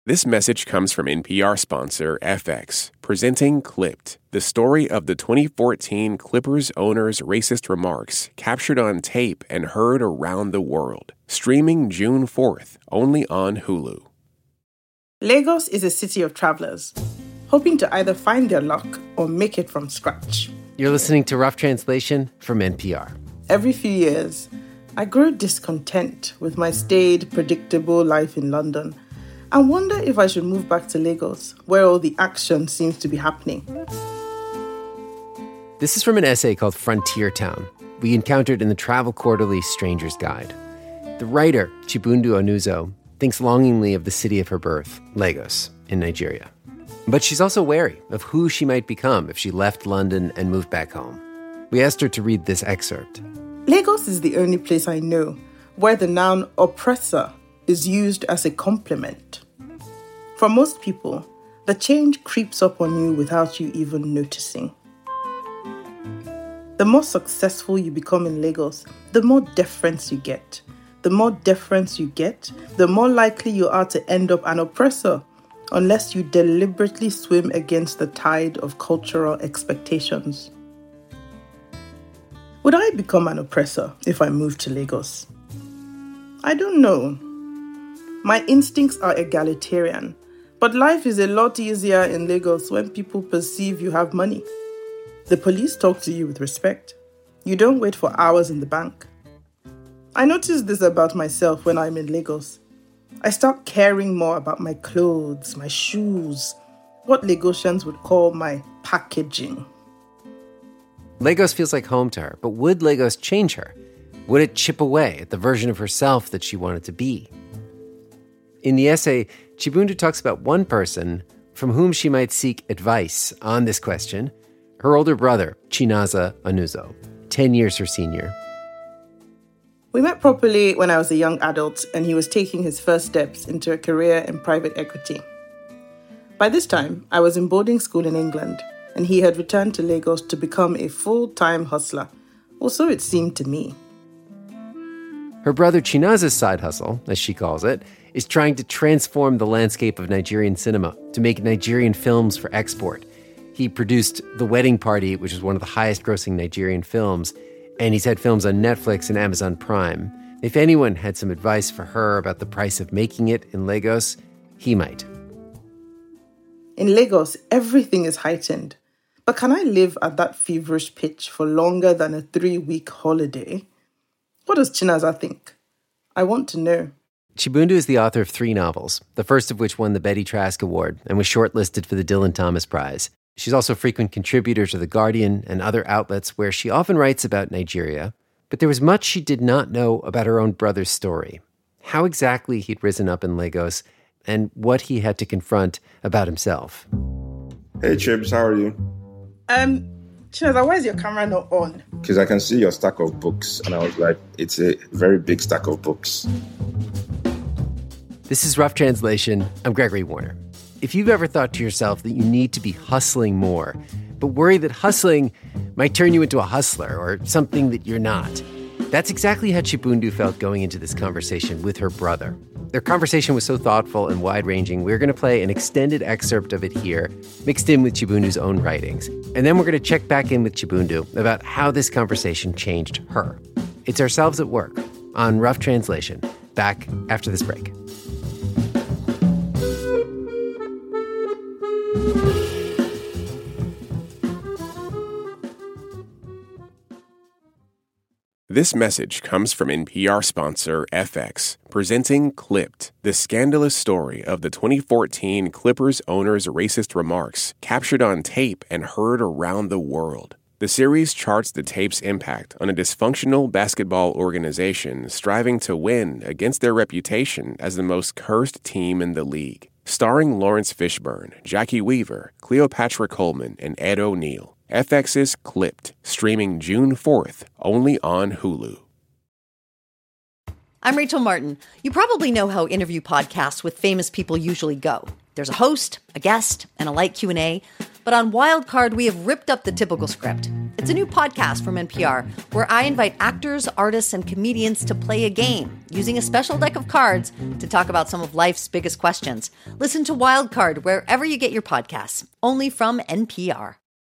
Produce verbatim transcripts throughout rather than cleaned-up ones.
This message comes from N P R sponsor F X, presenting Clipped, the story of the twenty fourteen Clippers owner's racist remarks captured on tape and heard around the world. Streaming June fourth, only on Hulu. Lagos is a city of travelers, hoping to either find their luck or make it from scratch. You're listening to Rough Translation from N P R. Every few years, I grow discontent with my staid, predictable life in London and wonder if I should move back to Lagos, where all the action seems to be happening. This is from an essay called Frontier Town, we encountered in the Travel Quarterly Stranger's Guide. The writer, Chibundu Onuzo, thinks longingly of the city of her birth, Lagos, in Nigeria. But she's also wary of who she might become if she left London and moved back home. We asked her to read this excerpt. Lagos is the only place I know where the noun oppressor is used as a compliment. For most people, the change creeps up on you without you even noticing. The more successful you become in Lagos, the more deference you get. The more deference you get, the more likely you are to end up an oppressor, unless you deliberately swim against the tide of cultural expectations. Would I become an oppressor if I moved to Lagos? I don't know. My instincts are egalitarian, but life is a lot easier in Lagos when people perceive you have money. The police talk to you with respect. You don't wait for hours in the bank. I notice this about myself when I'm in Lagos. I start caring more about my clothes, my shoes, what Lagosians would call my packaging. Lagos feels like home to her, but would Lagos change her? Would it chip away at the version of herself that she wanted to be? In the essay, Chibundu talks about one person from whom she might seek advice on this question, her older brother, Chinaza Onuzo, ten years her senior. We met properly when I was a young adult and he was taking his first steps into a career in private equity. By this time, I was in boarding school in England and he had returned to Lagos to become a full-time hustler, or so it seemed to me. Her brother Chinaza's side hustle, as she calls it, is trying to transform the landscape of Nigerian cinema to make Nigerian films for export. He produced The Wedding Party, which is one of the highest-grossing Nigerian films, and he's had films on Netflix and Amazon Prime. If anyone had some advice for her about the price of making it in Lagos, he might. In Lagos, everything is heightened. But can I live at that feverish pitch for longer than a three-week holiday? What does Chinaza think? I want to know. Chibundu is the author of three novels, the first of which won the Betty Trask Award and was shortlisted for the Dylan Thomas Prize. She's also a frequent contributor to The Guardian and other outlets where she often writes about Nigeria. But there was much she did not know about her own brother's story, how exactly he'd risen up in Lagos, and what he had to confront about himself. Hey, Chibs, how are you? Um, Chinaza, why is your camera not on? Because I can see your stack of books, and I was like, it's a very big stack of books. This is Rough Translation. I'm Gregory Warner. If you've ever thought to yourself that you need to be hustling more, but worry that hustling might turn you into a hustler or something that you're not, that's exactly how Chibundu felt going into this conversation with her brother. Their conversation was so thoughtful and wide-ranging, we're going to play an extended excerpt of it here, mixed in with Chibundu's own writings. And then we're going to check back in with Chibundu about how this conversation changed her. It's Ourselves at Work on Rough Translation. Back after this break. This message comes from N P R sponsor F X, presenting Clipped, the scandalous story of the twenty fourteen Clippers owner's racist remarks captured on tape and heard around the world. The series charts the tape's impact on a dysfunctional basketball organization striving to win against their reputation as the most cursed team in the league. Starring Lawrence Fishburne, Jackie Weaver, Cleopatra Coleman, and Ed O'Neill. F X's Clipped, streaming June fourth, only on Hulu. I'm Rachel Martin. You probably know how interview podcasts with famous people usually go. There's a host, a guest, and a light Q and A. But on Wildcard, we have ripped up the typical script. It's a new podcast from N P R where I invite actors, artists, and comedians to play a game using a special deck of cards to talk about some of life's biggest questions. Listen to Wildcard wherever you get your podcasts, only from N P R.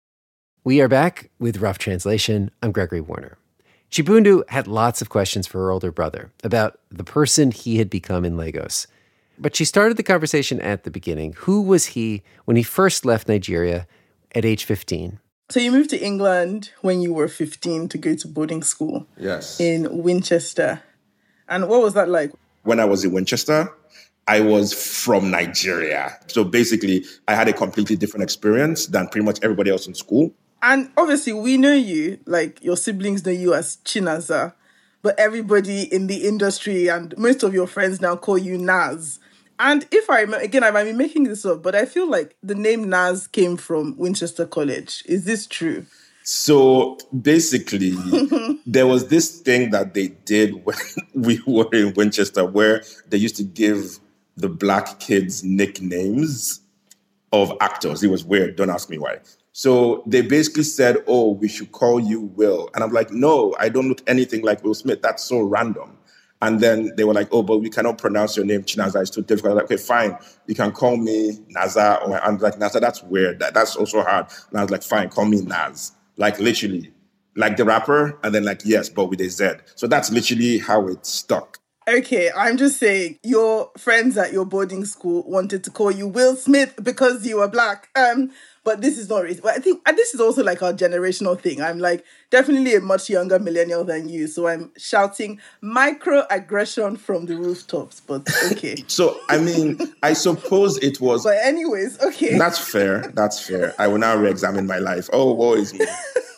We are back with Rough Translation. I'm Gregory Warner. Chibundu had lots of questions for her older brother about the person he had become in Lagos. But she started the conversation at the beginning. Who was he when he first left Nigeria at age fifteen? So you moved to England when you were fifteen to go to boarding school. Yes. In Winchester. And what was that like? When I was in Winchester, I was from Nigeria. So basically, I had a completely different experience than pretty much everybody else in school. And obviously, we know you, like your siblings know you as Chinaza, but everybody in the industry and most of your friends now call you Naz. And if I remember, again, I might be making this up, but I feel like the name Naz came from Winchester College. Is this true? So basically, there was this thing that they did when we were in Winchester where they used to give the black kids nicknames of actors. It was weird. Don't ask me why. So they basically said, oh, we should call you Will. And I'm like, no, I don't look anything like Will Smith. That's so random. And then they were like, oh, but we cannot pronounce your name, Chinaza. It's too difficult. I was like, okay, fine. You can call me Naza. Or I'm like, Naza, that's weird. That, that's also hard. And I was like, fine, call me Naz. Like literally, like the rapper. And then like, yes, but with a Z. So that's literally how it stuck. Okay, I'm just saying, your friends at your boarding school wanted to call you Will Smith because you were black. Um, but this is not racist. But I think and this is also like our generational thing. I'm like definitely a much younger millennial than you. So I'm shouting microaggression from the rooftops, but okay. So, I mean, I suppose it was... But anyways, okay. That's fair. That's fair. I will now re-examine my life. Oh, woe is me.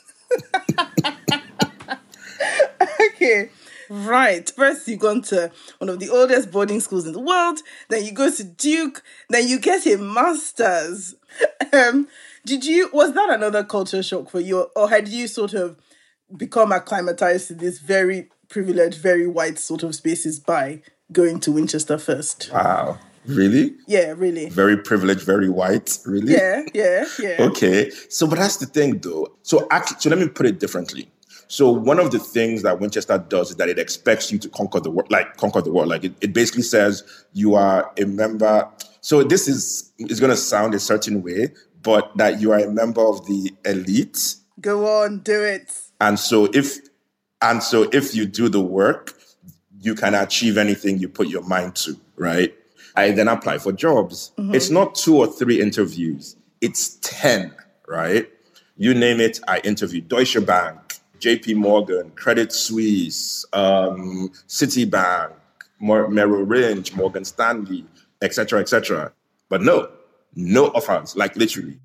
Okay. Right. First, you gone to one of the oldest boarding schools in the world. Then you go to Duke. Then you get a master's. Um, did you? Was that another culture shock for you, or had you sort of become acclimatized to this very privileged, very white sort of spaces by going to Winchester first? Wow. Really? Yeah, really. Very privileged, very white. Really? Yeah, yeah, yeah. Okay. So, but that's the thing, though. So, actually, so let me put it differently. So one of the things that Winchester does is that it expects you to conquer the world, like conquer the world. Like it, it basically says you are a member. So this is is going to sound a certain way, but that you are a member of the elite. Go on, do it. And so if and so if you do the work, you can achieve anything you put your mind to, right? I then apply for jobs. Mm-hmm. It's not two or three interviews. It's ten, right? You name it, I interview. Deutsche Bank, J P Morgan, Credit Suisse, um, Citibank, Mer- Merrill Lynch, Morgan Stanley, et cetera, et cetera. But no, no offers, like literally.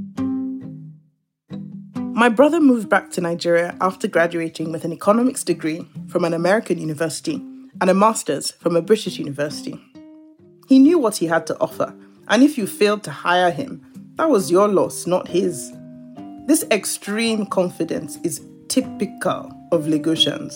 My brother moved back to Nigeria after graduating with an economics degree from an American university and a master's from a British university. He knew what he had to offer, and if you failed to hire him, that was your loss, not his. This extreme confidence is typical of Lagosians.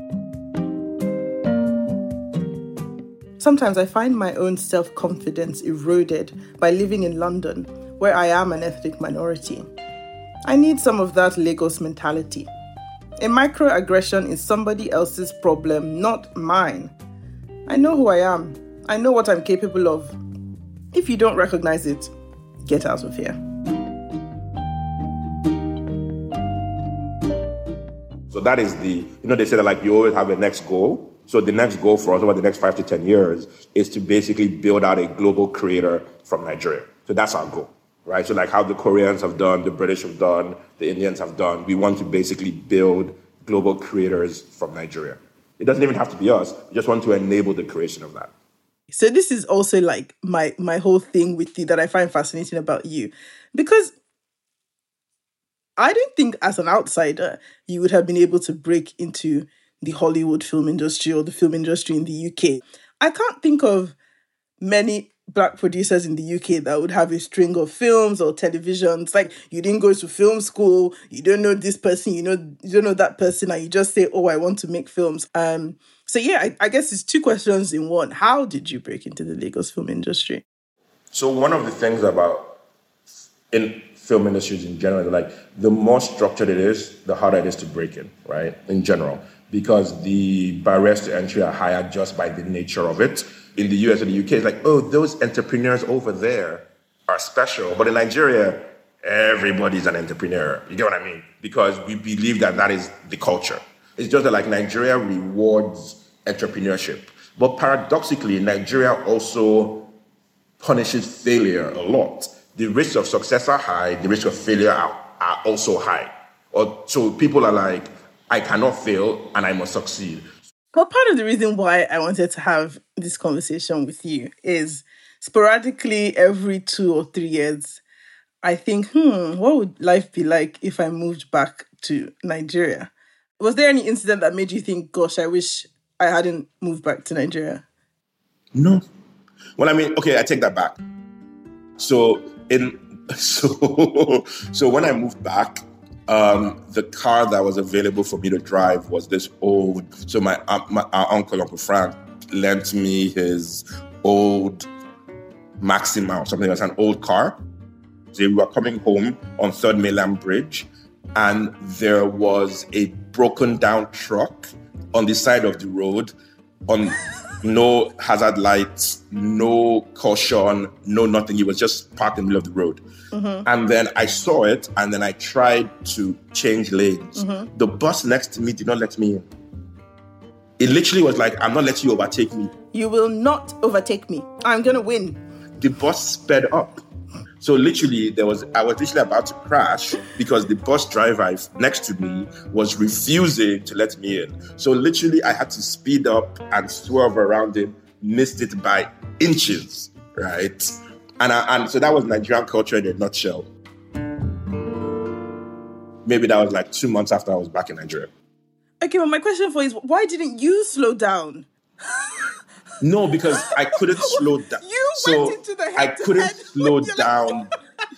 Sometimes I find my own self-confidence eroded by living in London, where I am an ethnic minority. I need some of that Lagos mentality. A microaggression is somebody else's problem, not mine. I know who I am. I know what I'm capable of. If you don't recognize it, get out of here. So that is the, you know, they say that like you always have a next goal. So the next goal for us over the next five to ten years is to basically build out a global creator from Nigeria. So that's our goal, right? So like how the Koreans have done, the British have done, the Indians have done, we want to basically build global creators from Nigeria. It doesn't even have to be us. We just want to enable the creation of that. So this is also like my, my whole thing with you that I find fascinating about you. Because I don't think as an outsider, you would have been able to break into the Hollywood film industry or the film industry in the U K. I can't think of many Black producers in the U K that would have a string of films or televisions. Like, you didn't go to film school, you don't know this person, you know, you don't know that person, and you just say, oh, I want to make films. Um. So yeah, I, I guess it's two questions in one. How did you break into the Lagos film industry? So one of the things about in film industries in general, like the more structured it is, the harder it is to break in, right? In general, because the barriers to entry are higher just by the nature of it. In the U S and the U K, it's like, oh, those entrepreneurs over there are special. But in Nigeria, everybody's an entrepreneur. You get what I mean? Because we believe that that is the culture. It's just that like Nigeria rewards entrepreneurship. But paradoxically, Nigeria also punishes failure a lot. The risks of success are high, the risks of failure are, are also high. Or, so people are like, I cannot fail and I must succeed. Well, part of the reason why I wanted to have this conversation with you is sporadically every two or three years, I think, hmm, what would life be like if I moved back to Nigeria? Was there any incident that made you think, gosh, I wish I hadn't moved back to Nigeria? No. Well, I mean, okay, I take that back. So in so so when I moved back, um, the car that was available for me to drive was this old. So my, uh, my our uncle, Uncle Frank, lent me his old Maxima or something. It was an old car. So we were coming home on Third Mainland Bridge, and there was a broken down truck on the side of the road, on no hazard lights, no caution, no nothing. It was just parked in the middle of the road. Mm-hmm. And then I saw it, and then I tried to change lanes. Mm-hmm. The bus next to me did not let me in. It literally was like, I'm not letting you overtake me. You will not overtake me. I'm going to win. The bus sped up. So literally, there was I was literally about to crash because the bus driver next to me was refusing to let me in. So literally, I had to speed up and swerve around him, missed it by inches, right? And I, and so that was Nigerian culture in a nutshell. Maybe that was like two months after I was back in Nigeria. Okay, well, my question for you is, why didn't you slow down? No, because I couldn't slow down. You so went into the head I couldn't slow down.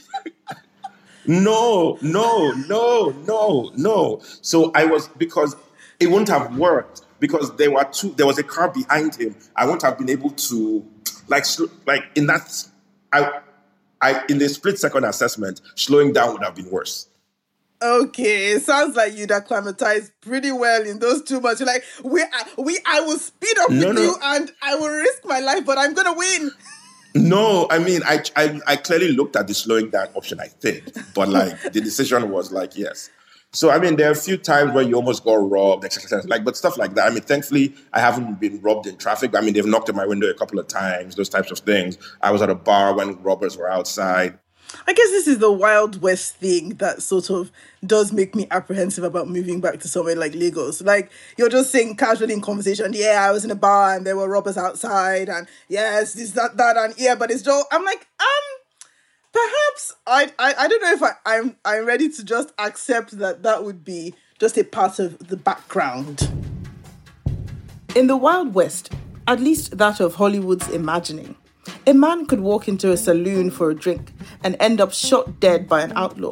no, no, no, no, no. So I was, because it wouldn't have worked because there were two. There was a car behind him. I wouldn't have been able to, like, like in that, I, I in the split second assessment, slowing down would have been worse. Okay, it sounds like you'd acclimatized pretty well in those two months. You're like, we, we, I will speed up no, with no. you and I will risk my life, but I'm going to win. No, I mean, I, I I clearly looked at the slowing down option, I think. But, like, the decision was, like, yes. So, I mean, there are a few times where you almost got robbed, et cetera, like, but stuff like that. I mean, thankfully, I haven't been robbed in traffic. I mean, they've knocked on my window a couple of times, those types of things. I was at a bar when robbers were outside. I guess this is the Wild West thing that sort of does make me apprehensive about moving back to somewhere like Lagos. Like, you're just saying casually in conversation, yeah, I was in a bar and there were robbers outside and yes, this, that, that, and yeah, but it's just, I'm like, um, perhaps, I, I, I don't know if I, I'm, I'm ready to just accept that that would be just a part of the background. In the Wild West, at least that of Hollywood's imagining, a man could walk into a saloon for a drink and end up shot dead by an outlaw.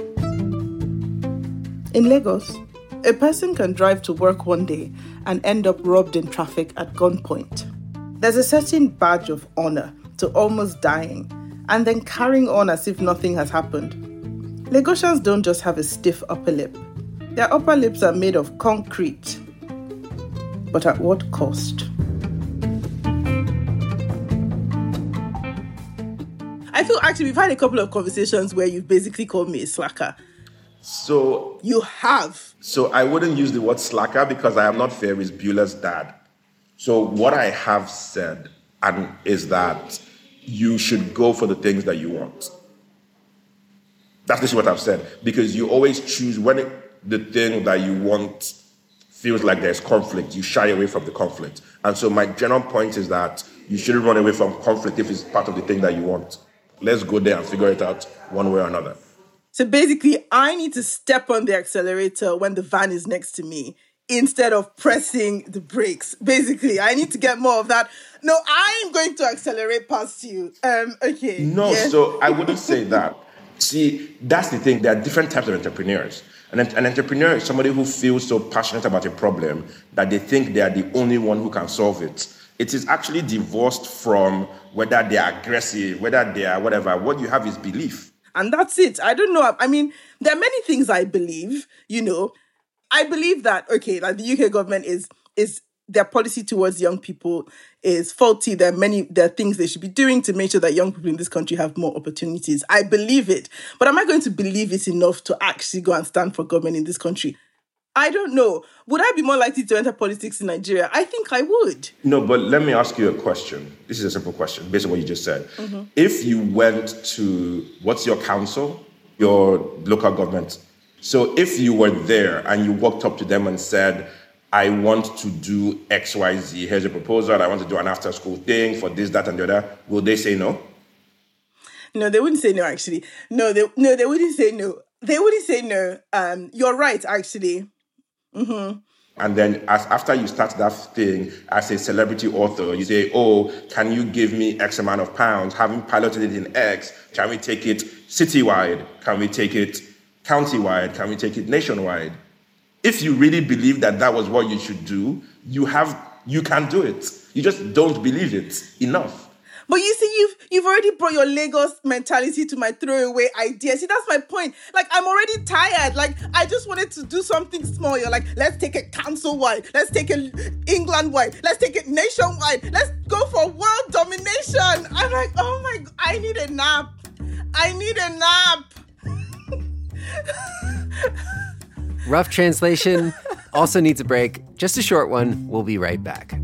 In Lagos, a person can drive to work one day and end up robbed in traffic at gunpoint. There's a certain badge of honor to almost dying and then carrying on as if nothing has happened. Lagosians don't just have a stiff upper lip. Their upper lips are made of concrete. But at what cost? I feel actually we've had a couple of conversations where you've basically called me a slacker. So you have. So I wouldn't use the word slacker because I am not Ferris Bueller's dad. So what I have said and is that you should go for the things that you want. That's just what I've said. Because you always choose when it, the thing that you want feels like there's conflict, you shy away from the conflict. And so my general point is that you shouldn't run away from conflict if it's part of the thing that you want. Let's go there and figure it out one way or another. So basically, I need to step on the accelerator when the van is next to me instead of pressing the brakes. Basically, I need to get more of that. No, I'm going to accelerate past you. Um, okay. No, yeah. So I wouldn't say that. See, that's the thing. There are different types of entrepreneurs. An, an entrepreneur is somebody who feels so passionate about a problem that they think they are the only one who can solve it. It is actually divorced from whether they are aggressive, whether they are whatever. What you have is belief. And that's it. I don't know. I mean, there are many things I believe, you know. I believe that, okay, like the U K government is is their policy towards young people is faulty. There are many, there are things they should be doing to make sure that young people in this country have more opportunities. I believe it. But am I going to believe it enough to actually go and stand for government in this country? I don't know. Would I be more likely to enter politics in Nigeria? I think I would. No, but let me ask you a question. This is a simple question based on what you just said. Mm-hmm. If you went to, what's your council? Your local government. So if you were there and you walked up to them and said, I want to do X, Y, Z, here's a proposal, I want to do an after-school thing for this, that, and the other, will they say no? No, they wouldn't say no, actually. No, they no, they wouldn't say no. They wouldn't say no. Um, you're right, actually. Mm-hmm. And then as, after you start that thing as a celebrity author, you say, oh, can you give me X amount of pounds? Having piloted it in X, can we take it citywide? Can we take it countywide? Can we take it nationwide? If you really believe that that was what you should do, you have, you can do it. You just don't believe it enough. But you see, you've you've already brought your Lagos mentality to my throwaway idea. See, that's my point. Like, I'm already tired. Like, I just wanted to do something small. You're like, let's take it council-wide. Let's take it England-wide. Let's take it nationwide. Let's go for world domination. I'm like, oh my God, I need a nap. I need a nap. Rough Translation also needs a break. Just a short one. We'll be right back.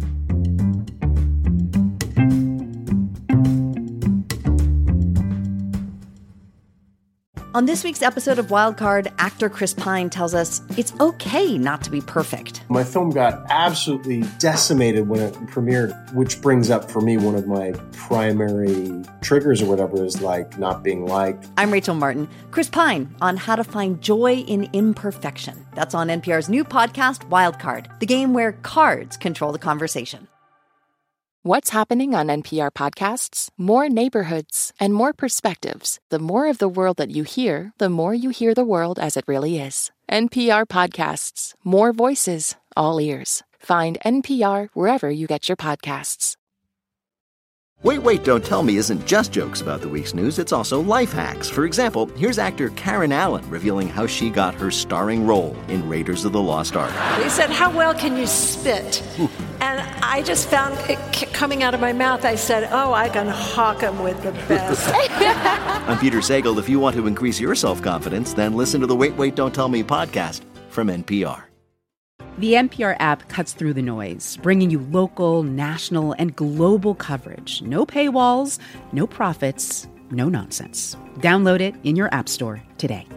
On this week's episode of Wildcard, actor Chris Pine tells us it's okay not to be perfect. My film got absolutely decimated when it premiered, which brings up for me one of my primary triggers or whatever is like not being liked. I'm Rachel Martin. Chris Pine on how to find joy in imperfection. That's on N P R's new podcast, Wildcard, the game where cards control the conversation. What's happening on N P R podcasts? More neighborhoods and more perspectives. The more of the world that you hear, the more you hear the world as it really is. N P R podcasts. More voices, all ears. Find N P R wherever you get your podcasts. Wait, Wait, Don't Tell Me isn't just jokes about the week's news, it's also life hacks. For example, here's actor Karen Allen revealing how she got her starring role in Raiders of the Lost Ark. He said, how well can you spit? And I just found it coming out of my mouth, I said, oh, I can hawk him with the best. I'm Peter Sagal. If you want to increase your self-confidence, then listen to the Wait, Wait, Don't Tell Me podcast from N P R. The N P R app cuts through the noise, bringing you local, national, and global coverage. No paywalls, no profits, no nonsense. Download it in your app store today.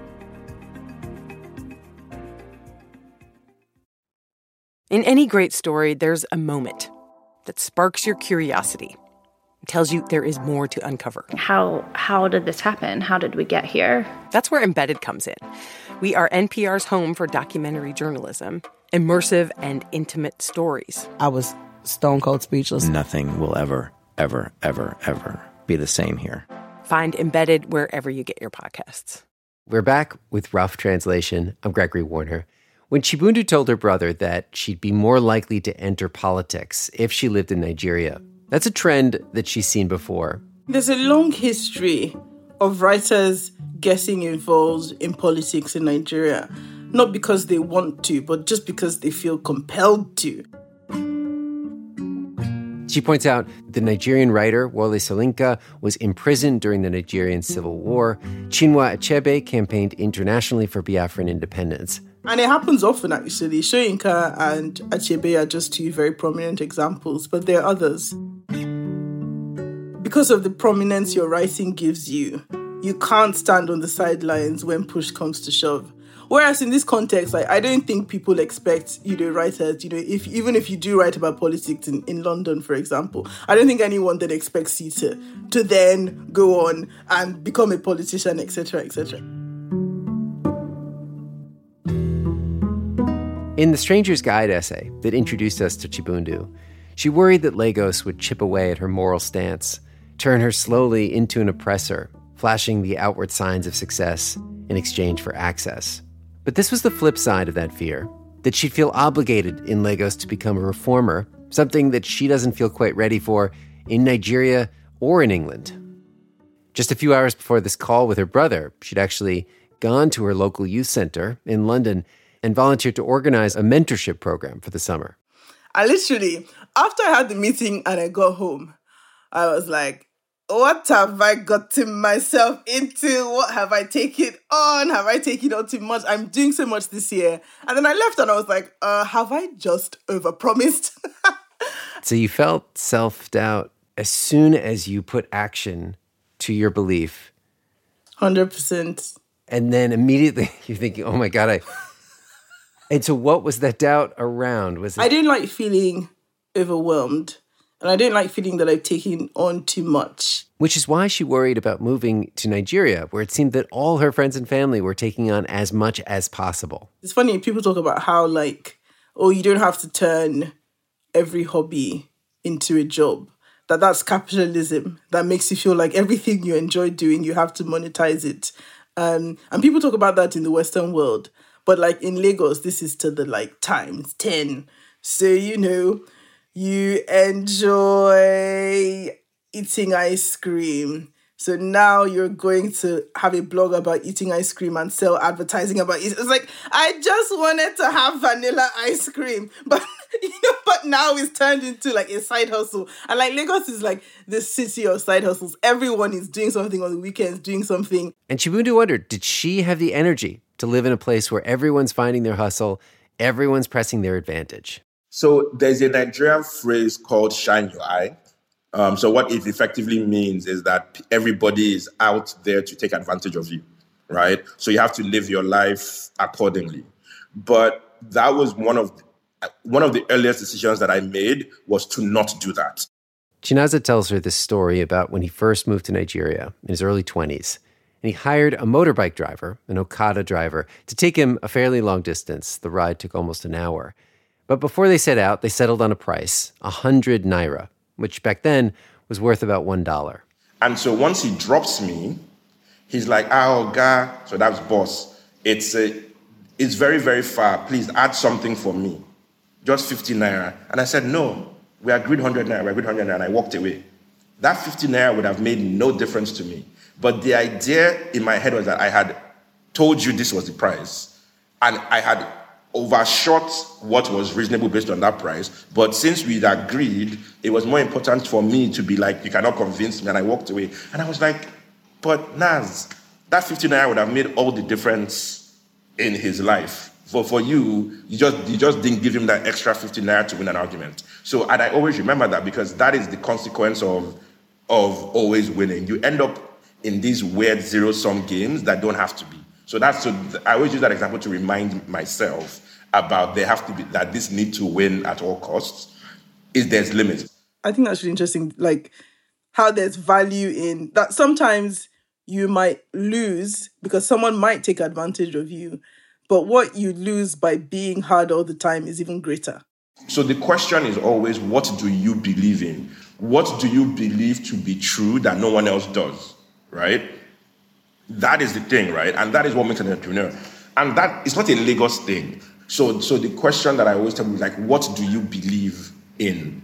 In any great story, there's a moment that sparks your curiosity. It tells you there is more to uncover. How how did this happen? How did we get here? That's where Embedded comes in. We are N P R's home for documentary journalism, immersive and intimate stories. I was stone cold speechless. Nothing will ever, ever, ever, ever be the same here. Find Embedded wherever you get your podcasts. We're back with Rough Translation. I'm Gregory Warner. When Chibundu told her brother that she'd be more likely to enter politics if she lived in Nigeria, that's a trend that she's seen before. There's a long history of writers getting involved in politics in Nigeria, not because they want to, but just because they feel compelled to. She points out the Nigerian writer Wole Soyinka was imprisoned during the Nigerian Civil War. Chinua Achebe campaigned internationally for Biafran independence. And it happens often, actually. Soyinka and Achebe are just two very prominent examples, but there are others. Because of the prominence your writing gives you, you can't stand on the sidelines when push comes to shove. Whereas in this context, like, I don't think people expect, you know, writers, you know, if even if you do write about politics in, in London, for example, I don't think anyone then expects you to, to then go on and become a politician, et cetera, et cetera. In the Stranger's Guide essay that introduced us to Chibundu, she worried that Lagos would chip away at her moral stance, turn her slowly into an oppressor, flashing the outward signs of success in exchange for access. But this was the flip side of that fear, that she'd feel obligated in Lagos to become a reformer, something that she doesn't feel quite ready for in Nigeria or in England. Just a few hours before this call with her brother, she'd actually gone to her local youth center in London and volunteered to organize a mentorship program for the summer. I literally, after I had the meeting and I got home, I was like, what have I gotten myself into? What have I taken on? Have I taken on too much? I'm doing so much this year. And then I left and I was like, uh, have I just overpromised? So you felt self-doubt as soon as you put action to your belief. one hundred percent. And then immediately you're thinking, oh my God, I... And so what was that doubt around? Was it... I didn't like feeling overwhelmed. And I didn't like feeling that I've taken on too much. Which is why she worried about moving to Nigeria, where it seemed that all her friends and family were taking on as much as possible. It's funny, people talk about how, like, oh, you don't have to turn every hobby into a job. That that's capitalism. That makes you feel like everything you enjoy doing, you have to monetize it. Um, and people talk about that in the Western world. But, like, in Lagos, this is to the, like, times ten. So, you know... You enjoy eating ice cream. So now you're going to have a blog about eating ice cream and sell advertising about it. It's like, I just wanted to have vanilla ice cream. But, you know, but now it's turned into like a side hustle. And like Lagos is like the city of side hustles. Everyone is doing something on the weekends, doing something. And Chibundi wondered, did she have the energy to live in a place where everyone's finding their hustle, everyone's pressing their advantage? So there's a Nigerian phrase called shine your eye. Um, so what it effectively means is that everybody is out there to take advantage of you, right? So you have to live your life accordingly. But that was one of one of the earliest decisions that I made was to not do that. Chinaza tells her this story about when he first moved to Nigeria in his early twenties. And he hired a motorbike driver, an Okada driver, to take him a fairly long distance. The ride took almost an hour. But before they set out, they settled on a price, one hundred naira, which back then was worth about one dollar. And so once he drops me, he's like, oh, God. So that was boss. It's a, it's very, very far. Please add something for me. Just fifty naira. And I said, no, we agreed one hundred naira. We agreed one hundred naira. And I walked away. That fifty naira would have made no difference to me. But the idea in my head was that I had told you this was the price. And I had overshot what was reasonable based on that price. But since we'd agreed, it was more important for me to be like, you cannot convince me. And I walked away. And I was like, but Naz, that fifty naira would have made all the difference in his life. For for you, you just you just didn't give him that extra fifty naira to win an argument. So, and I always remember that because that is the consequence of, of always winning. You end up in these weird zero-sum games that don't have to be. So that's so I always use that example to remind myself about there have to be that this need to win at all costs. Is there's limits. I think that's really interesting. Like how there's value in that. Sometimes you might lose because someone might take advantage of you, but what you lose by being hard all the time is even greater. So the question is always, what do you believe in? What do you believe to be true that no one else does? Right? That is the thing, right? And that is what makes an entrepreneur. And that is not a Lagos thing. So, so the question that I always tell you is like, what do you believe in?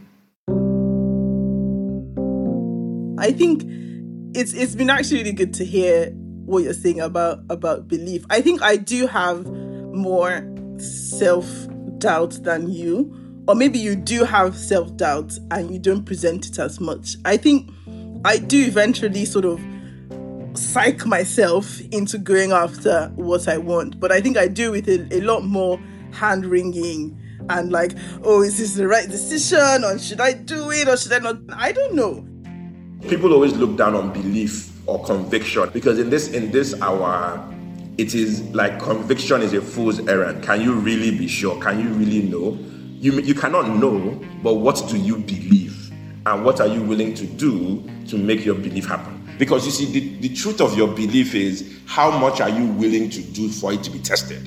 I think it's it's been actually really good to hear what you're saying about, about belief. I think I do have more self-doubt than you. Or maybe you do have self-doubt and you don't present it as much. I think I do eventually sort of psych myself into going after what I want. But I think I do with a, a lot more hand-wringing and like, oh, is this the right decision? Or should I do it or should I not? I don't know. People always look down on belief or conviction because in this in this hour, it is like conviction is a fool's errand. Can you really be sure? Can you really know? You, you cannot know, but what do you believe? And what are you willing to do to make your belief happen? Because you see, the, the truth of your belief is how much are you willing to do for it to be tested?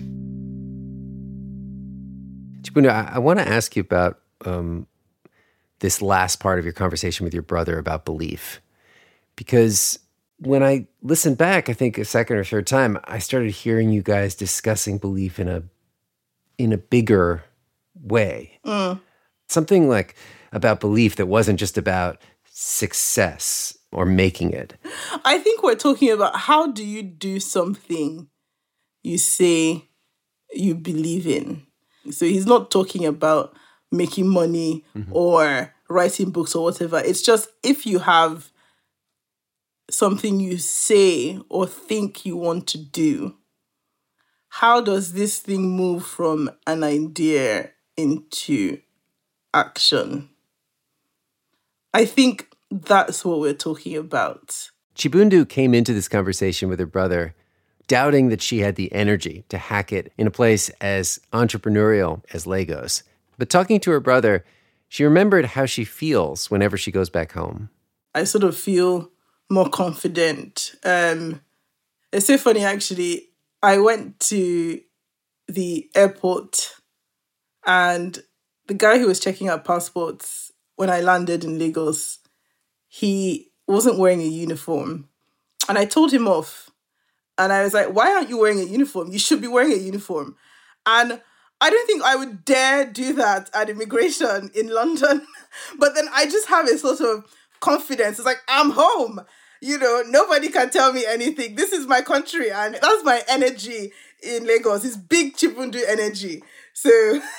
Chibundi, I, I want to ask you about um, this last part of your conversation with your brother about belief. Because when I listened back, I think a second or third time, I started hearing you guys discussing belief in a in a bigger way. Mm. Something like about belief that wasn't just about success. or making it. I think we're talking about how do you do something you say you believe in. So he's not talking about making money mm-hmm. or writing books or whatever. It's just if you have something you say or think you want to do, how does this thing move from an idea into action? I think that's what we're talking about. Chibundu came into this conversation with her brother doubting that she had the energy to hack it in a place as entrepreneurial as Lagos. But talking to her brother, she remembered how she feels whenever she goes back home. I sort of feel more confident. Um, it's so funny, actually. I went to the airport and the guy who was checking out passports when I landed in Lagos, he wasn't wearing a uniform. And I told him off. And I was like, why aren't you wearing a uniform? You should be wearing a uniform. And I don't think I would dare do that at immigration in London. But then I just have a sort of confidence. It's like, I'm home. You know, nobody can tell me anything. This is my country. And that's my energy in Lagos. It's big Chibundu energy. So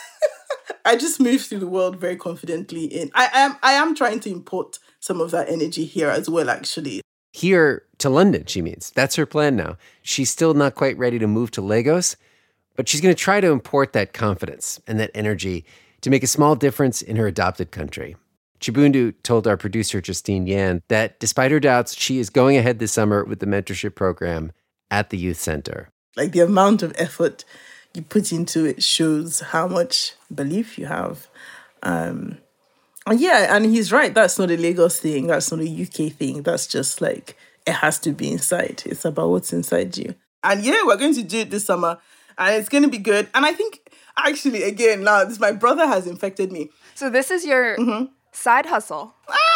I just moved through the world very confidently. In I am I am trying to import some of that energy here as well, actually. Here to London, she means. That's her plan now. She's still not quite ready to move to Lagos, but she's going to try to import that confidence and that energy to make a small difference in her adopted country. Chibundu told our producer, Justine Yan, that despite her doubts, she is going ahead this summer with the mentorship program at the youth center. Like the amount of effort you put into it shows how much belief you have. Um, and yeah, and he's right. That's not a Lagos thing. That's not a U K thing. That's just like, it has to be inside. It's about what's inside you. And yeah, we're going to do it this summer and it's going to be good. And I think actually, again, now this, my brother has infected me. So this is your mm-hmm. side hustle.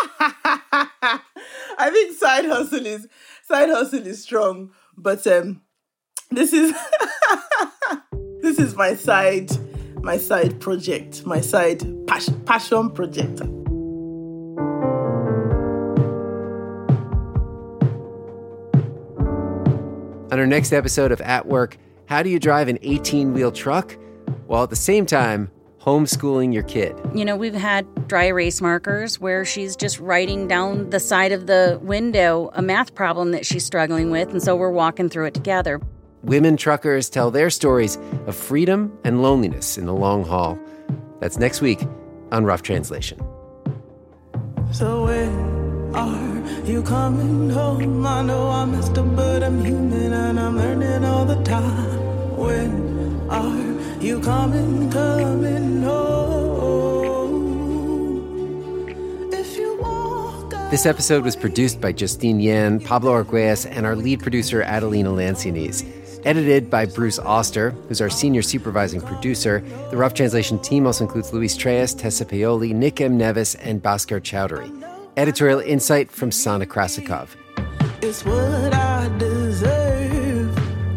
I think side hustle is, side hustle is strong, but um, this is, this is my side, my side project, my side pas- passion project. On our next episode of At Work, how do you drive an eighteen-wheel truck while at the same time homeschooling your kid? You know, we've had dry erase markers where she's just writing down the side of the window a math problem that she's struggling with, and so we're walking through it together. Women truckers tell their stories of freedom and loneliness in the long haul. That's next week on Rough Translation. So when are you coming home? I know I messed up, but I'm human and I'm learning all the time. When are you coming, coming home? If you walk out. This episode was produced by Justine Yan, Pablo Arguelles, and our lead producer, Adelina Lancianese. Edited by Bruce Oster, who's our senior supervising producer. The Rough Translation team also includes Luis Treyes, Tessa Paoli, Nick M. Nevis, and Bhaskar Chowdhury. Editorial insight from Sana Krasikov. It's what I deserve.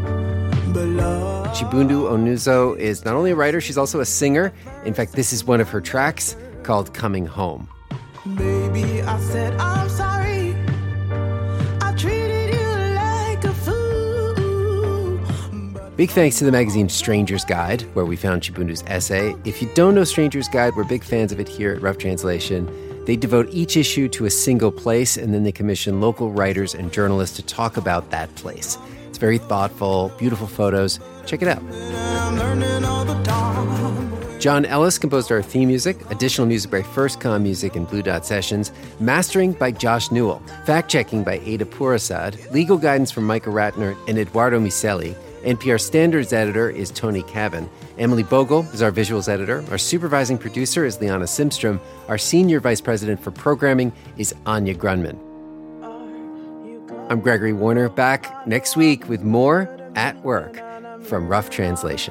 Chibundu Onuzo is not only a writer, she's also a singer. In fact, this is one of her tracks called Coming Home. Baby, I said I'm sorry. I treated you like a fool. Big thanks to the magazine Stranger's Guide, where we found Chibundu's essay. If you don't know Stranger's Guide, we're big fans of it here at Rough Translation. They devote each issue to a single place, and then they commission local writers and journalists to talk about that place. It's very thoughtful, beautiful photos. Check it out. John Ellis composed our theme music, additional music by First Com Music and Blue Dot Sessions, mastering by Josh Newell, fact-checking by Ada Purasad, legal guidance from Micah Ratner and Eduardo Miseli. N P R Standards editor is Tony Cavan. Emily Bogle is our visuals editor. Our supervising producer is Liana Simstrom. Our senior vice president for programming is Anya Grunman. I'm Gregory Warner, back next week with more At Work from Rough Translation.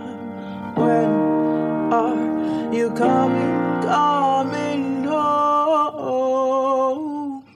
When are you coming, coming home?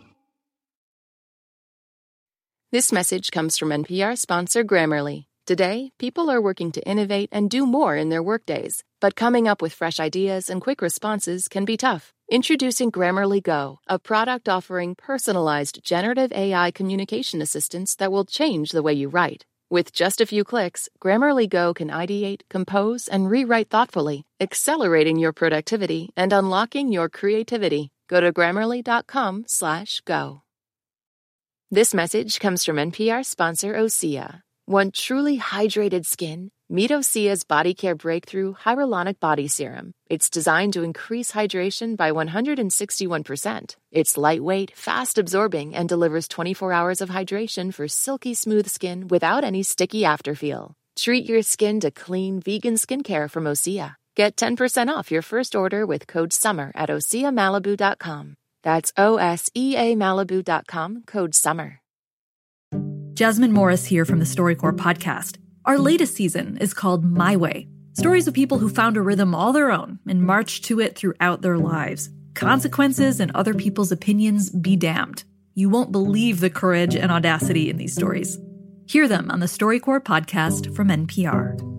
This message comes from N P R sponsor Grammarly. Today, people are working to innovate and do more in their workdays. But coming up with fresh ideas and quick responses can be tough. Introducing Grammarly Go, a product offering personalized generative A I communication assistance that will change the way you write. With just a few clicks, Grammarly Go can ideate, compose, and rewrite thoughtfully, accelerating your productivity and unlocking your creativity. Go to grammarly.com slash go. This message comes from N P R sponsor Osea. Want truly hydrated skin? Meet Osea's Body Care Breakthrough Hyaluronic Body Serum. It's designed to increase hydration by one hundred sixty-one percent. It's lightweight, fast-absorbing, and delivers twenty-four hours of hydration for silky smooth skin without any sticky afterfeel. Treat your skin to clean, vegan skincare from Osea. Get ten percent off your first order with code SUMMER at osea malibu dot com. That's O S E A Malibu dot com, code SUMMER. Jasmine Morris here from the StoryCorps podcast. Our latest season is called My Way. Stories of people who found a rhythm all their own and marched to it throughout their lives. Consequences and other people's opinions be damned. You won't believe the courage and audacity in these stories. Hear them on the StoryCorps podcast from N P R.